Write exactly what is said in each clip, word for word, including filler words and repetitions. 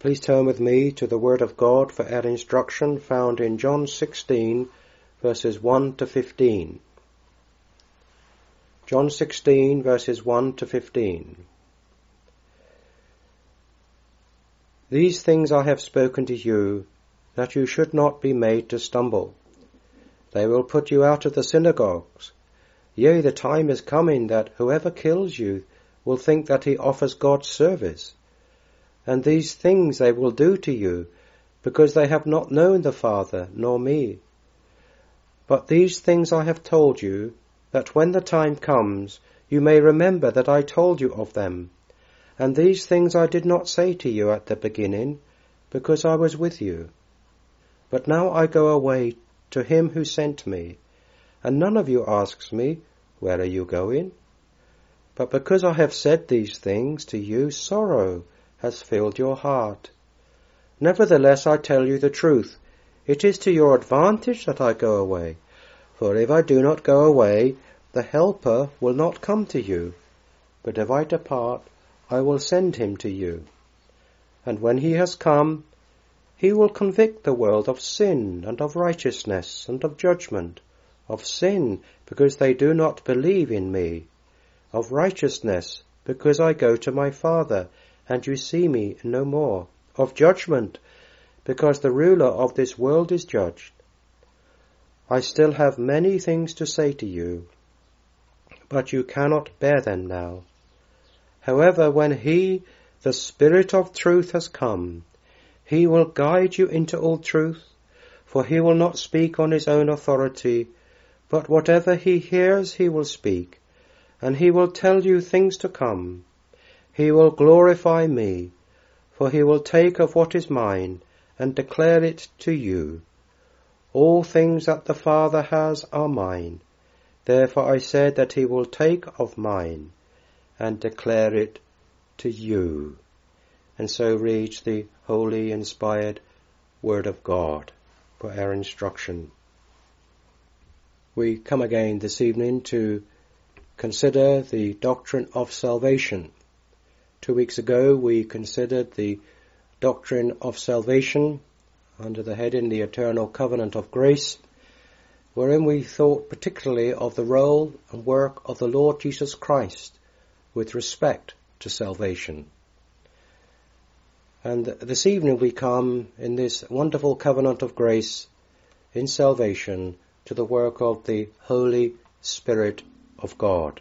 Please turn with me to the Word of God for our instruction found in John sixteen, verses one to fifteen. John sixteen, verses one to fifteen. These things I have spoken to you, that you should not be made to stumble. They will put you out of the synagogues. Yea, the time is coming that whoever kills you will think that he offers God service. And these things they will do to you, because they have not known the Father nor me. But these things I have told you, that when the time comes, you may remember that I told you of them. And these things I did not say to you at the beginning, because I was with you. But now I go away to him who sent me, and none of you asks me, where are you going? But because I have said these things to you, sorrow has filled your heart. Nevertheless, I tell you the truth. It is to your advantage that I go away. For if I do not go away, the Helper will not come to you. But if I depart, I will send him to you. And when he has come, he will convict the world of sin and of righteousness and of judgment. Of sin, because they do not believe in me. Of righteousness, because I go to my Father, and you see me no more. Of judgment, because the ruler of this world is judged. I still have many things to say to you, but you cannot bear them now. However, when he, the Spirit of truth, has come, he will guide you into all truth, for he will not speak on his own authority, but whatever he hears he will speak, and he will tell you things to come. He will glorify me, for he will take of what is mine and declare it to you. All things that the Father has are mine. Therefore I said that he will take of mine and declare it to you. And so reads the holy, inspired Word of God for our instruction. We come again this evening to consider the doctrine of salvation. Two weeks ago we considered the doctrine of salvation under the heading The Eternal Covenant of Grace, wherein we thought particularly of the role and work of the Lord Jesus Christ with respect to salvation. And this evening we come in this wonderful covenant of grace in salvation to the work of the Holy Spirit of God.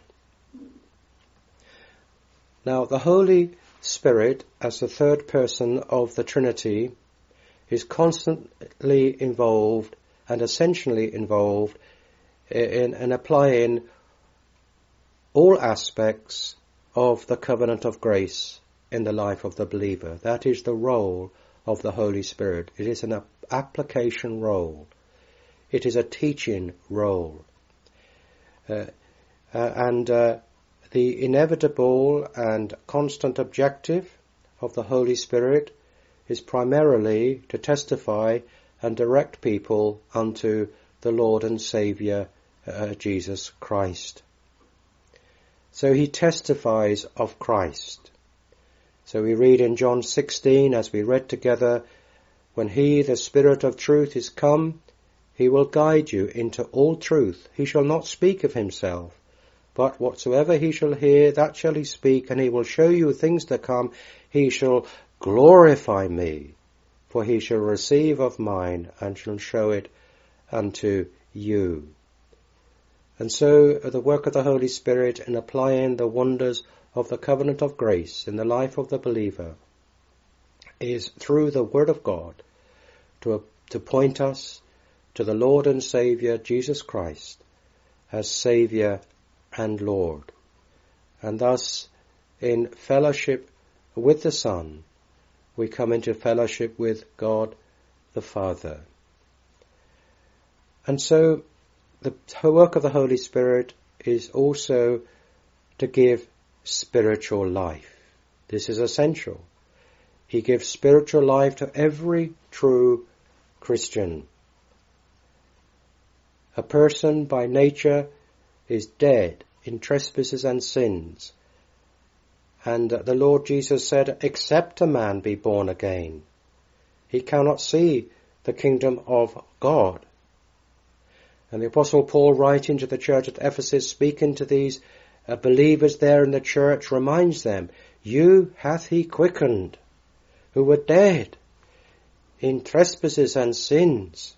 Now, the Holy Spirit, as the third person of the Trinity, is constantly involved and essentially involved in, in applying all aspects of the covenant of grace in the life of the believer. That is the role of the Holy Spirit. It is an application role. It is a teaching role. Uh, uh, and uh, the inevitable and constant objective of the Holy Spirit is primarily to testify and direct people unto the Lord and Saviour, uh, Jesus Christ. So he testifies of Christ. So we read in John sixteen, as we read together, when he, the Spirit of truth, is come, he will guide you into all truth. He shall not speak of himself, but whatsoever he shall hear, that shall he speak, and he will show you things to come. He shall glorify me, for he shall receive of mine, and shall show it unto you. And so the work of the Holy Spirit in applying the wonders of the covenant of grace in the life of the believer is through the Word of God to, to point us to the Lord and Saviour Jesus Christ as Saviour and Lord, and thus in fellowship with the Son we come into fellowship with God the Father. And so the work of the Holy Spirit is also to give spiritual life. This is essential. He gives spiritual life to every true Christian. A person by nature is dead in trespasses and sins, And the Lord Jesus said, except a man be born again, he cannot see the kingdom of God. And the Apostle Paul, writing to the church at Ephesus, speaking to these uh, believers there in the church, reminds them, you hath he quickened, who were dead in trespasses and sins.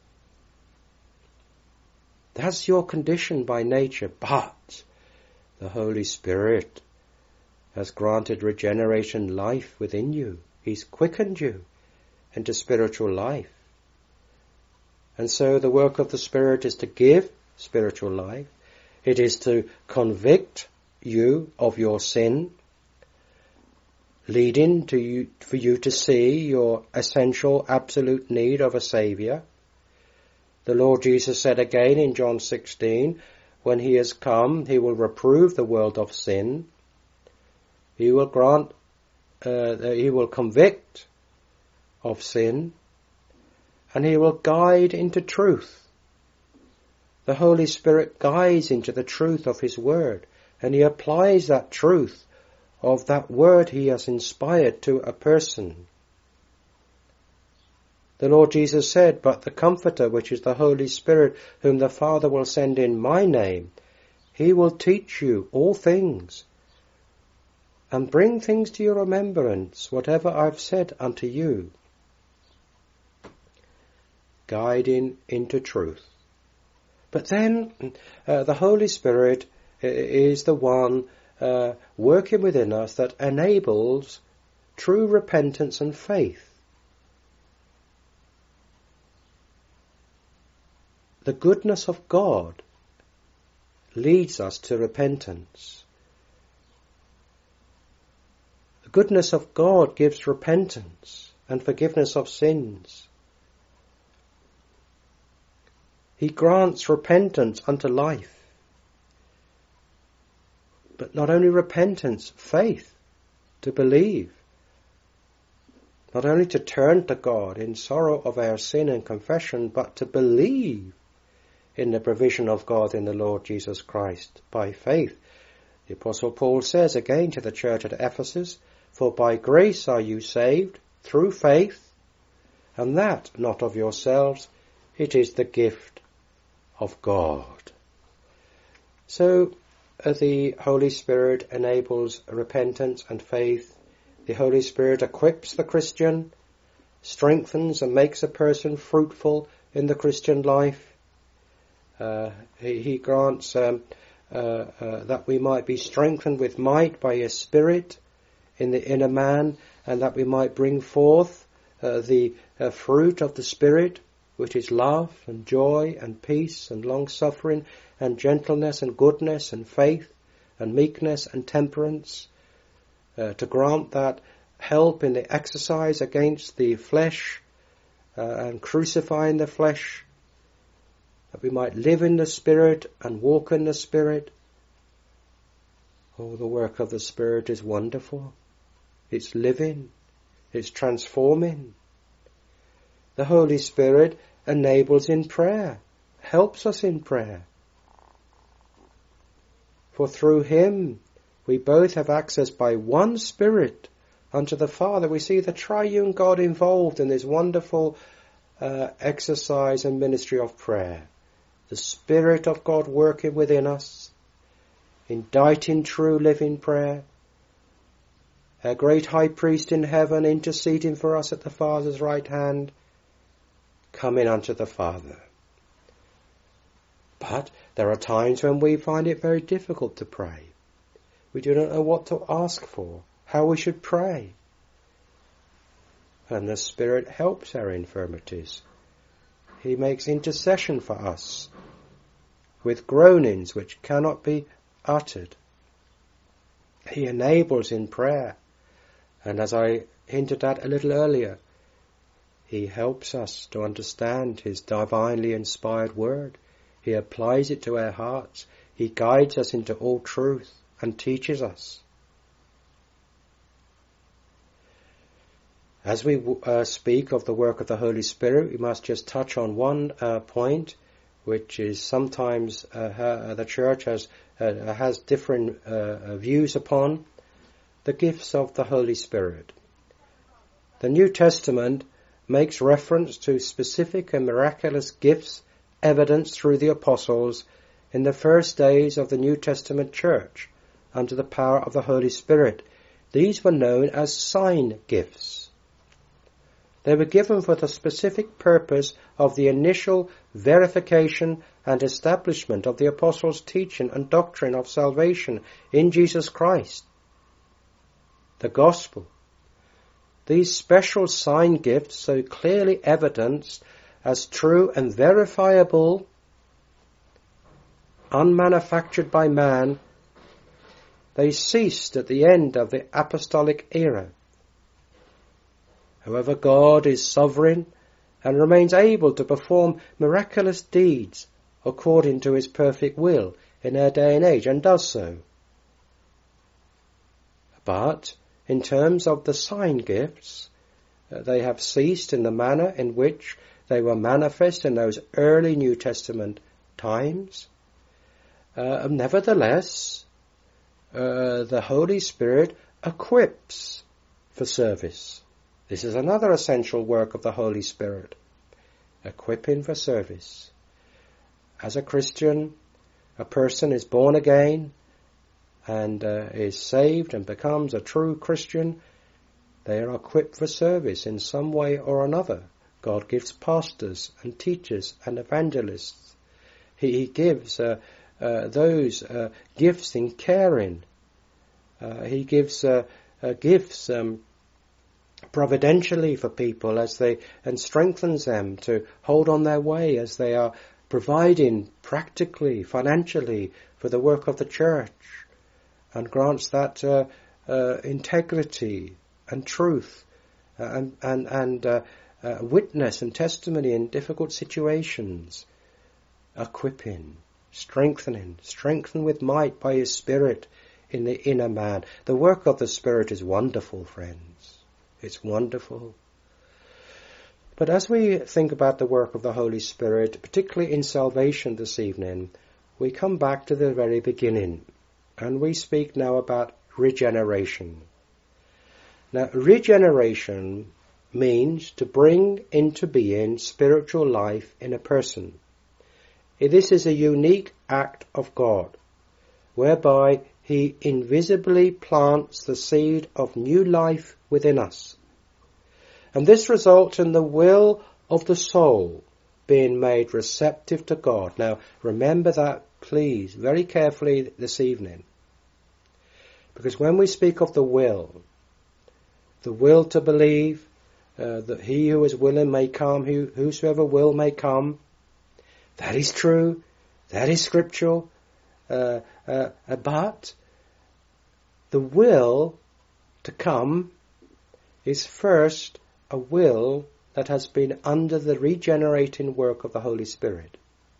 That's your condition by nature, but the Holy Spirit has granted regeneration life within you. He's quickened you into spiritual life. And so the work of the Spirit is to give spiritual life. It is to convict you of your sin, leading to you, for you to see your essential, absolute need of a Saviour. The Lord Jesus said again in John sixteen, when he has come, he will reprove the world of sin. He will grant, uh, he will convict of sin, and he will guide into truth. The Holy Spirit guides into the truth of his word, and he applies that truth of that word he has inspired to a person. The Lord Jesus said, but the Comforter, which is the Holy Spirit, whom the Father will send in my name, he will teach you all things, and bring things to your remembrance, whatever I've said unto you. Guiding into truth. But then uh, the Holy Spirit is the one uh, working within us that enables true repentance and faith. The goodness of God leads us to repentance. The goodness of God gives repentance and forgiveness of sins. He grants repentance unto life. But not only repentance, faith, to believe. Not only to turn to God in sorrow of our sin and confession, but to believe in the provision of God in the Lord Jesus Christ by faith. The Apostle Paul says again to the church at Ephesus, for by grace are you saved through faith, and that not of yourselves, it is the gift of God. So uh, the Holy Spirit enables repentance and faith. The Holy Spirit equips the Christian, strengthens and makes a person fruitful in the Christian life. Uh, he, he grants um, uh, uh, that we might be strengthened with might by His Spirit in the inner man, and that we might bring forth uh, the uh, fruit of the Spirit, which is love and joy and peace and long-suffering and gentleness and goodness and faith and meekness and temperance, uh, to grant that help in the exercise against the flesh uh, and crucifying the flesh, that we might live in the Spirit and walk in the Spirit. Oh, the work of the Spirit is wonderful. It's living. It's transforming. The Holy Spirit enables in prayer, helps us in prayer. For through Him we both have access by one Spirit unto the Father. We see the triune God involved in this wonderful uh, exercise and ministry of prayer. The Spirit of God working within us, inditing true living prayer. Our great High Priest in heaven interceding for us at the Father's right hand, coming unto the Father. But there are times when we find it very difficult to pray. We do not know what to ask for, how we should pray. And the Spirit helps our infirmities. He makes intercession for us with groanings which cannot be uttered. He enables in prayer. And as I hinted at a little earlier, He helps us to understand His divinely inspired word. He applies it to our hearts. He guides us into all truth and teaches us. As we uh, speak of the work of the Holy Spirit, we must just touch on one uh, point, which is sometimes uh, uh, the Church has uh, has different uh, views upon. the gifts of the Holy Spirit. The New Testament makes reference to specific and miraculous gifts evidenced through the apostles in the first days of the New Testament church under the power of the Holy Spirit. These were known as sign gifts. They were given for the specific purpose of the initial verification and establishment of the apostles' teaching and doctrine of salvation in Jesus Christ, the gospel. These special sign gifts, so clearly evidenced as true and verifiable, unmanufactured by man, they ceased at the end of the apostolic era. However, God is sovereign and remains able to perform miraculous deeds according to his perfect will in our day and age, and does so. But in terms of the sign gifts, uh, they have ceased in the manner in which they were manifest in those early New Testament times. Uh, nevertheless, uh, the Holy Spirit equips for service. This is another essential work of the Holy Spirit, equipping for service. As a Christian, a person is born again and uh, is saved and becomes a true Christian. They are equipped for service in some way or another. God gives pastors and teachers and evangelists. He, he gives uh, uh, those uh, gifts in caring. Uh, he gives uh, uh, gifts um, providentially for people as they and strengthens them to hold on their way as they are providing practically, financially for the work of the church, and grants that uh, uh, integrity and truth uh, and and, and uh, uh, witness and testimony in difficult situations, equipping, strengthening, strengthened with might by his Spirit in the inner man. The work of the Spirit is wonderful, friends. It's wonderful. But as we think about the work of the Holy Spirit, particularly in salvation this evening, we come back to the very beginning, and we speak now about regeneration. Now, regeneration means to bring into being spiritual life in a person. This is a unique act of God, whereby he invisibly plants the seed of new life within us. And this results in the will of the soul being made receptive to God. Now, remember that, please, very carefully this evening. Because when we speak of the will, the will to believe, uh, that he who is willing may come, who, whosoever will may come, that is true, that is scriptural, uh, uh, but the will to come is first a will that has been under the regenerating work of the Holy Spirit.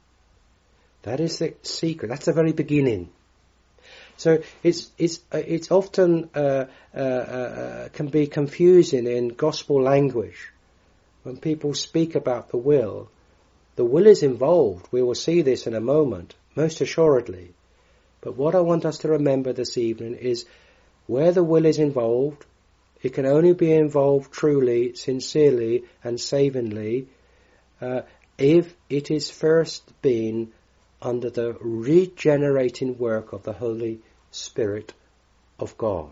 That is the secret. That's the very beginning. So it's it's uh, it's often uh, uh, uh, can be confusing in gospel language when people speak about the will. The will is involved. We will see this in a moment, most assuredly. But what I want us to remember this evening is where the will is involved, it can only be involved truly, sincerely and savingly uh, if it is first been under the regenerating work of the Holy Spirit of God.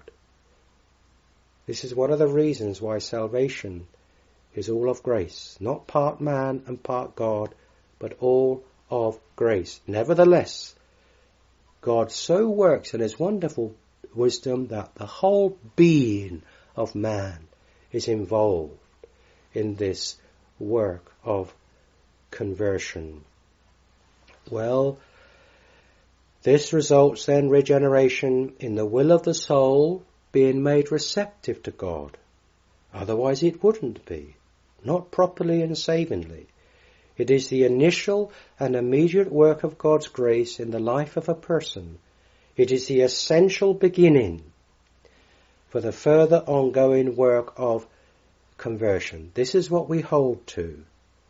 This is one of the reasons why salvation is all of grace, not part man and part God, but all of grace. Nevertheless, God so works in his wonderful wisdom that the whole being of man is involved in this work of conversion. Well, this results then regeneration in the will of the soul being made receptive to God. Otherwise it wouldn't be, not properly and savingly. It is the initial and immediate work of God's grace in the life of a person. It is the essential beginning for the further ongoing work of conversion. This is what we hold to,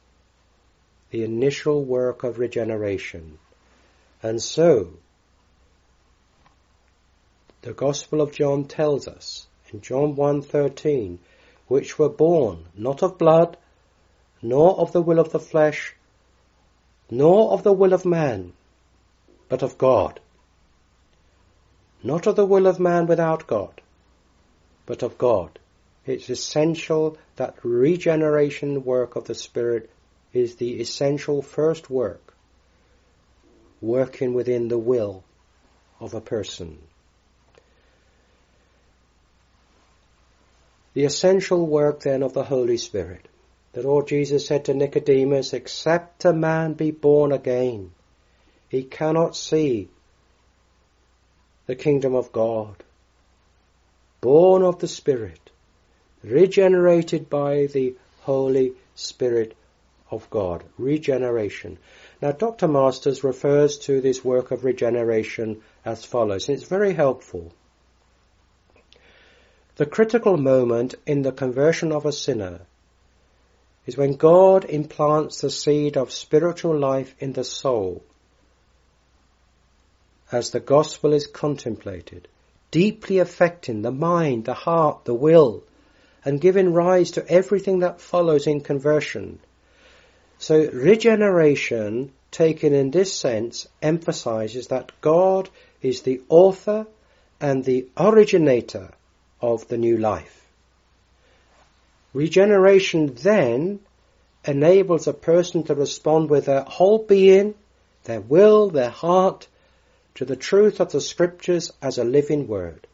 the initial work of regeneration. And so, the Gospel of John tells us in John one thirteen, which were born not of blood, nor of the will of the flesh, nor of the will of man, but of God. Not of the will of man without God, but of God. It's essential that regeneration work of the Spirit is the essential first work, working within the will of a person. The essential work then of the Holy Spirit. The Lord Jesus said to Nicodemus, except a man be born again, he cannot see the kingdom of God. Born of the Spirit, regenerated by the Holy Spirit of God. Regeneration. Now Doctor Masters refers to this work of regeneration as follows, and it's very helpful. The critical moment in the conversion of a sinner is when God implants the seed of spiritual life in the soul as the gospel is contemplated, deeply affecting the mind, the heart, the will, and giving rise to everything that follows in conversion. So regeneration, taken in this sense, emphasizes that God is the author and the originator of the new life. Regeneration then enables a person to respond with their whole being, their will, their heart, to the truth of the Scriptures as a living word.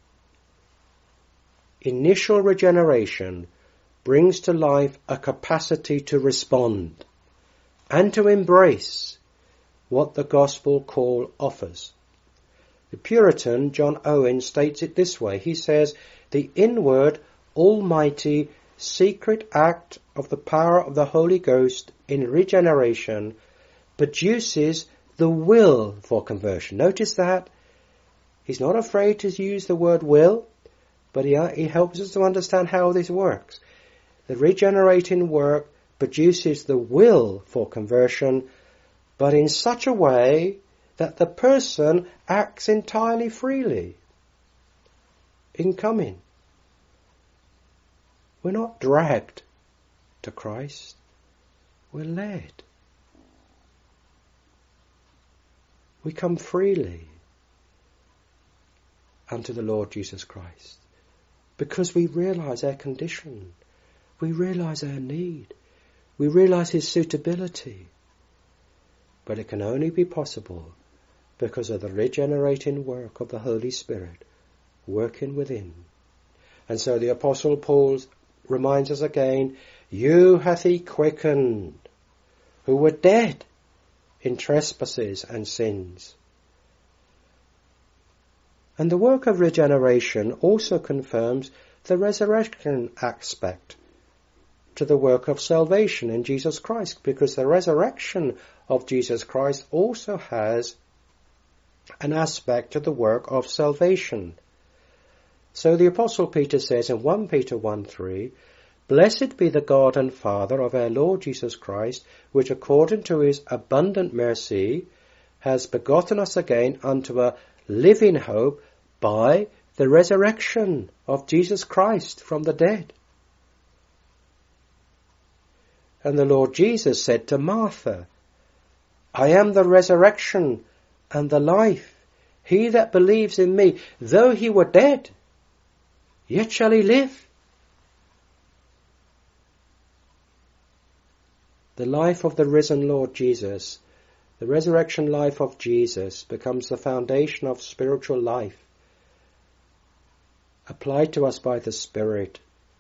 Initial regeneration brings to life a capacity to respond and to embrace what the gospel call offers. The Puritan John Owen states it this way. He says, the inward, almighty, secret act of the power of the Holy Ghost in regeneration produces the will for conversion. Notice that. He's not afraid to use the word will, but he, he helps us to understand how this works. The regenerating work produces the will for conversion, but in such a way that the person acts entirely freely in coming. We're not dragged to Christ. We're led. We come freely unto the Lord Jesus Christ because we realize our condition. We realize our need. We realize His suitability. But it can only be possible because of the regenerating work of the Holy Spirit working within. And so the Apostle Paul reminds us again, you hath He quickened, who were dead in trespasses and sins. And the work of regeneration also confirms the resurrection aspect to the work of salvation in Jesus Christ, because the resurrection of Jesus Christ also has an aspect to the work of salvation. So the Apostle Peter says in First Peter one three, blessed be the God and Father of our Lord Jesus Christ, which according to His abundant mercy has begotten us again unto a living hope by the resurrection of Jesus Christ from the dead. And the Lord Jesus said to Martha, I am the resurrection and the life. He that believes in me, though he were dead, yet shall he live. The life of the risen Lord Jesus, the resurrection life of Jesus, becomes the foundation of spiritual life, applied to us by the Spirit.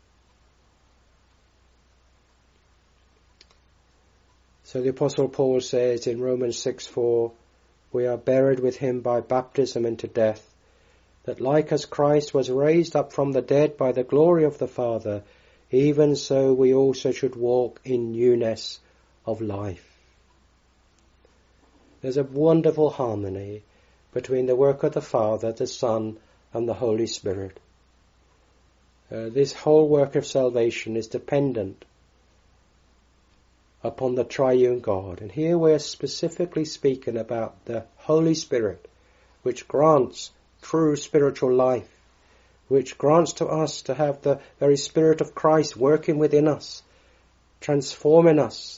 So the Apostle Paul says in Romans six four, we are buried with Him by baptism into death, that like as Christ was raised up from the dead by the glory of the Father, even so we also should walk in newness of life. There's a wonderful harmony between the work of the Father, the Son, and the Holy Spirit. Uh, this whole work of salvation is dependent upon the triune God. And here we're specifically speaking about the Holy Spirit, which grants true spiritual life, which grants to us to have the very Spirit of Christ working within us, transforming us,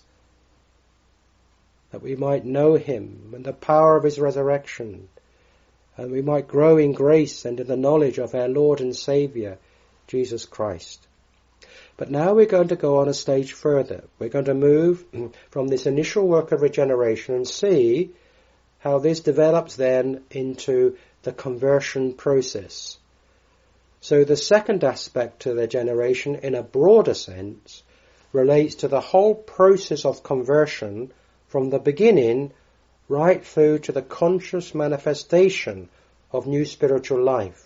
that we might know him and the power of his resurrection, and we might grow in grace and in the knowledge of our Lord and Saviour, Jesus Christ. But now we're going to go on a stage further. We're going to move from this initial work of regeneration and see how this develops then into the conversion process. So the second aspect to regeneration, in a broader sense, relates to the whole process of conversion from the beginning right through to the conscious manifestation of new spiritual life.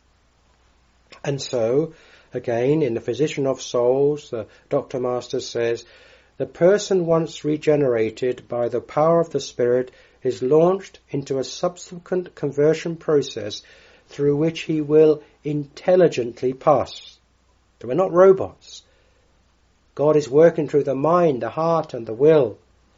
And so, again, in the Physician of Souls, uh, Doctor Masters says, the person once regenerated by the power of the Spirit is launched into a subsequent conversion process through which he will intelligently pass. So we're not robots. God is working through the mind, the heart and the will.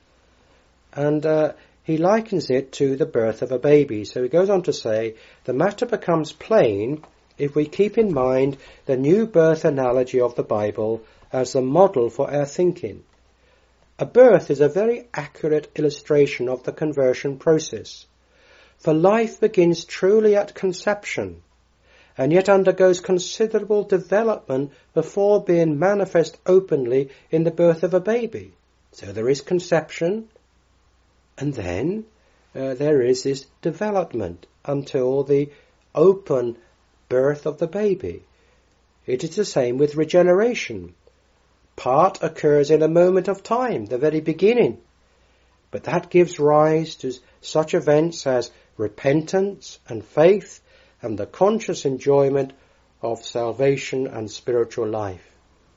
And uh, he likens it to the birth of a baby. So he goes on to say, the matter becomes plain if we keep in mind the new birth analogy of the Bible as the model for our thinking. A birth is a very accurate illustration of the conversion process. For life begins truly at conception, and yet undergoes considerable development before being manifest openly in the birth of a baby. So there is conception, and then uh, there is this development until the open birth of the baby. It is the same with regeneration. Part occurs in a moment of time, the very beginning, but that gives rise to such events as repentance and faith and the conscious enjoyment of salvation and spiritual life.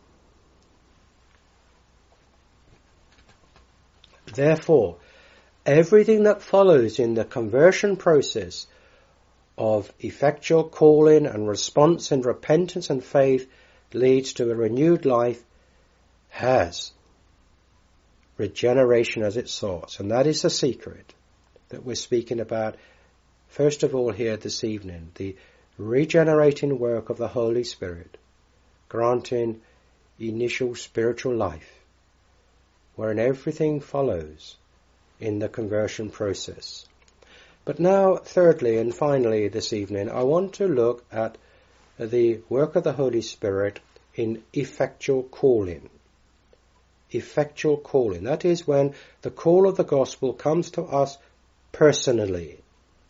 Therefore, everything that follows in the conversion process of effectual calling and response in repentance and faith leads to a renewed life, has regeneration as its source. And that is the secret that we're speaking about, first of all here this evening, the regenerating work of the Holy Spirit, granting initial spiritual life, wherein everything follows in the conversion process. But now, thirdly and finally this evening, I want to look at the work of the Holy Spirit in effectual calling. Effectual calling. That is when the call of the gospel comes to us personally.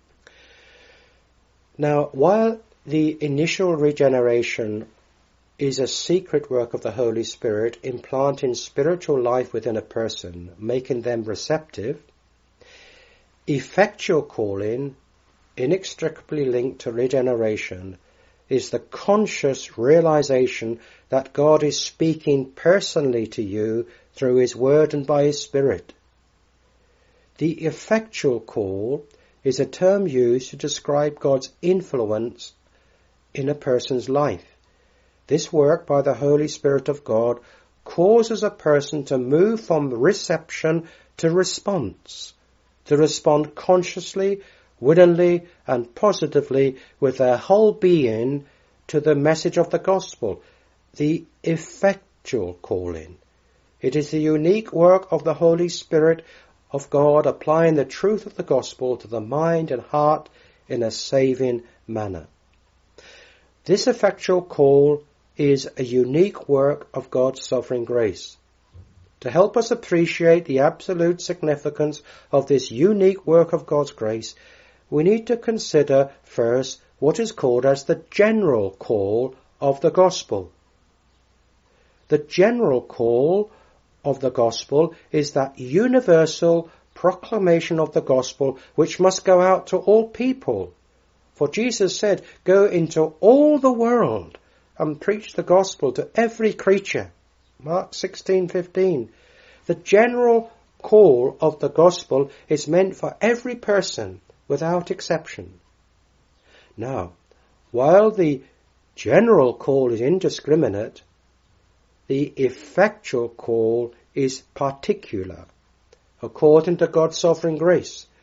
Now, while the initial regeneration is a secret work of the Holy Spirit, implanting spiritual life within a person, making them receptive, effectual calling, inextricably linked to regeneration, is the conscious realization that God is speaking personally to you through his word and by his Spirit. The effectual call is a term used to describe God's influence in a person's life. This work by the Holy Spirit of God causes a person to move from reception to response, to respond consciously, willingly and positively with their whole being to the message of the gospel, the effectual calling. It is the unique work of the Holy Spirit of God applying the truth of the gospel to the mind and heart in a saving manner. This effectual call is a unique work of God's sovereign grace. To help us appreciate the absolute significance of this unique work of God's grace, we need to consider first what is called as the general call of the gospel. The general call of the gospel is that universal proclamation of the gospel which must go out to all people. For Jesus said, "Go into all the world and preach the gospel to every creature." Mark sixteen fifteen. The general call of the gospel is meant for every person without exception. Now, while the general call is indiscriminate, the effectual call is particular, according to God's sovereign grace.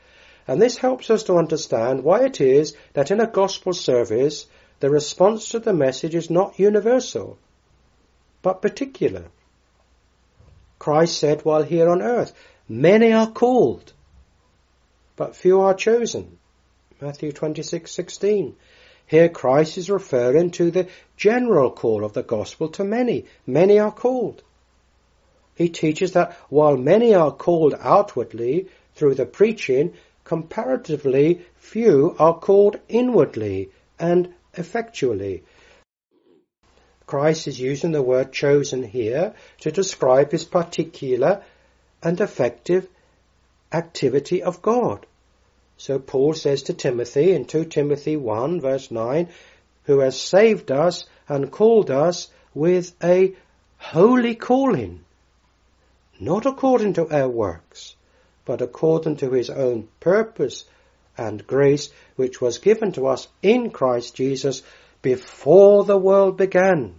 And this helps us to understand why it is that in a gospel service, the response to the message is not universal, but particular. Christ said while here on earth, many are called, but few are chosen. Matthew twenty-six sixteen. Here Christ is referring to the general call of the gospel to many. Many are called. He teaches that while many are called outwardly through the preaching, comparatively few are called inwardly and effectually. Christ is using the word chosen here to describe his particular and effective activity of God. So Paul says to Timothy in Second Timothy one verse nine, who has saved us and called us with a holy calling, not according to our works, but according to his own purpose and grace, which was given to us in Christ Jesus before the world began.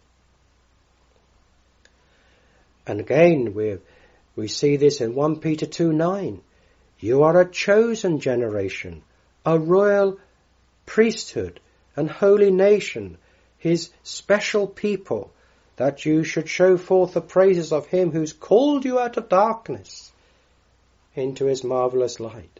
And again, we we see this in First Peter two nine. You are a chosen generation, a royal priesthood, and holy nation, his special people, that you should show forth the praises of him who's called you out of darkness into his marvelous light.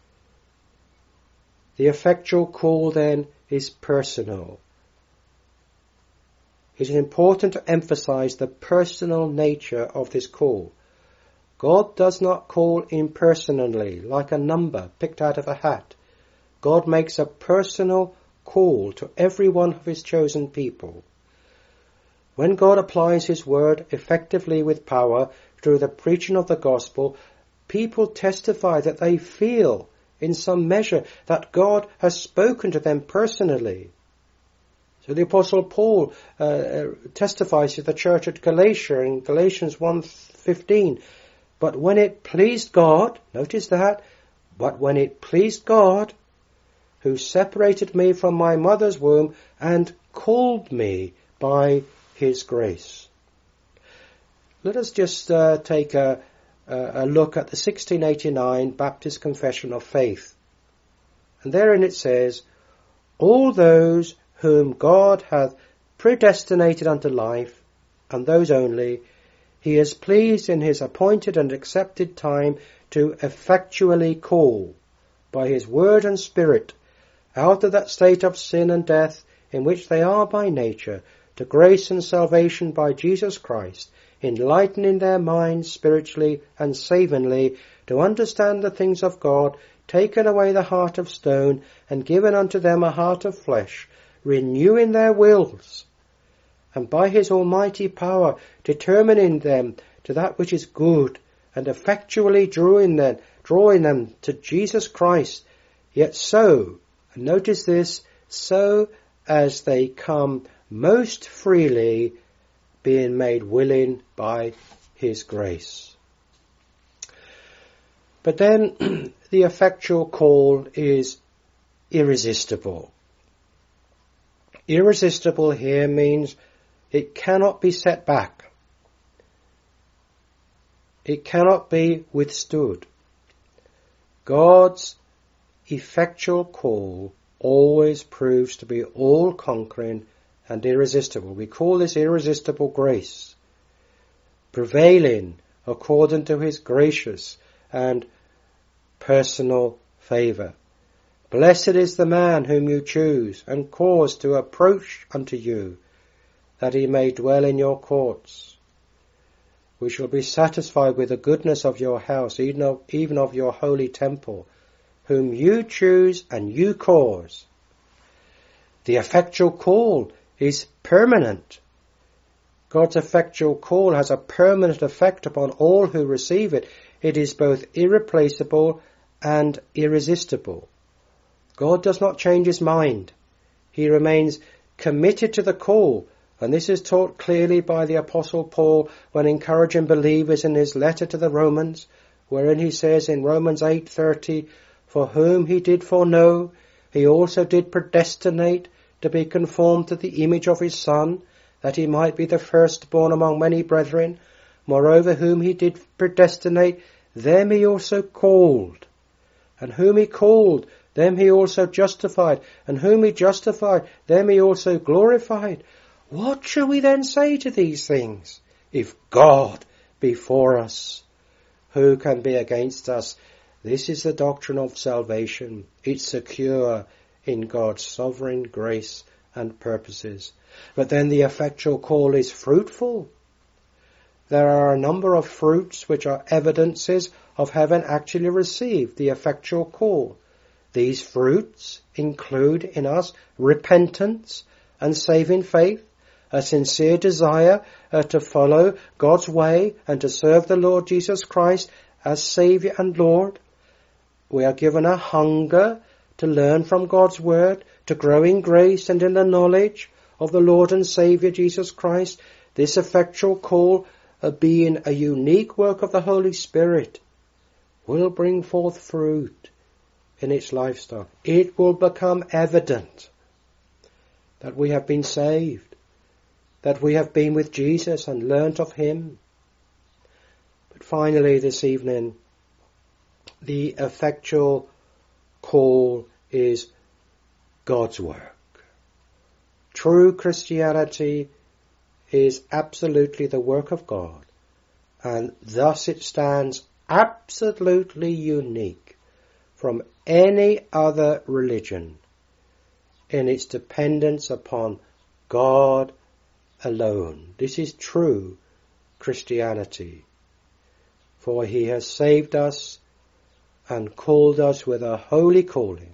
The effectual call then is personal. It is important to emphasize the personal nature of this call. God does not call impersonally, like a number picked out of a hat. God makes a personal call to every one of his chosen people. When God applies his word effectively with power through the preaching of the gospel, people testify that they feel in some measure that God has spoken to them personally. So the Apostle Paul uh, testifies to the church at Galatia in Galatians one fifteen. But when it pleased God, notice that, but when it pleased God, who separated me from my mother's womb and called me by his grace. Let us just uh, take a, a look at the sixteen eighty-nine Baptist Confession of Faith. And therein it says, all those whom God hath predestinated unto life, and those only, he is pleased in his appointed and accepted time to effectually call, by his word and spirit, out of that state of sin and death in which they are by nature, to grace and salvation by Jesus Christ, enlightening their minds spiritually and savingly, to understand the things of God, taken away the heart of stone, and given unto them a heart of flesh, renewing their wills, and by his almighty power determining them to that which is good, and effectually drawing them, drawing them to Jesus Christ, yet so, and notice this, so as they come most freely, being made willing by his grace. But then the effectual call is irresistible. Irresistible here means it cannot be set back. It cannot be withstood. God's effectual call always proves to be all-conquering and irresistible. We call this irresistible grace, prevailing according to his gracious and personal favour. Blessed is the man whom you choose and cause to approach unto you, that he may dwell in your courts. We shall be satisfied with the goodness of your house, even of, even of your holy temple, whom you choose and you cause. The effectual call is permanent. God's effectual call has a permanent effect upon all who receive it. It is both irreplaceable and irresistible. God does not change his mind. He remains committed to the call, and this is taught clearly by the Apostle Paul when encouraging believers in his letter to the Romans, wherein he says in Romans eight thirty, for whom he did foreknow, he also did predestinate to be conformed to the image of his Son, that he might be the firstborn among many brethren. Moreover, whom he did predestinate, them he also called. And whom he called, them he also justified. And whom he justified, them he also glorified. What shall we then say to these things? If God be for us, who can be against us? This is the doctrine of salvation. It's secure in God's sovereign grace and purposes. But then the effectual call is fruitful. There are a number of fruits which are evidences of having actually received the effectual call. These fruits include in us repentance and saving faith, a sincere desire uh, to follow God's way and to serve the Lord Jesus Christ as Saviour and Lord. We are given a hunger to learn from God's word, to grow in grace and in the knowledge of the Lord and Saviour Jesus Christ. This effectual call, uh, being a unique work of the Holy Spirit, will bring forth fruit in its lifestyle. It will become evident that we have been saved, that we have been with Jesus and learnt of him. But finally this evening, the effectual call is God's work. True Christianity is absolutely the work of God, and thus it stands absolutely unique from any other religion in its dependence upon God alone. This is true Christianity, for he has saved us and called us with a holy calling,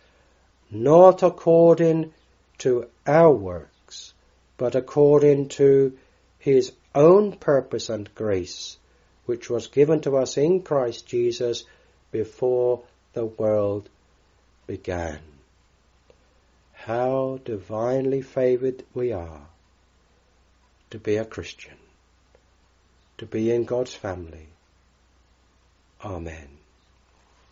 not according to our works, but according to his own purpose and grace, which was given to us in Christ Jesus before the world began. How divinely favoured we are to be a Christian, to be in God's family. Amen.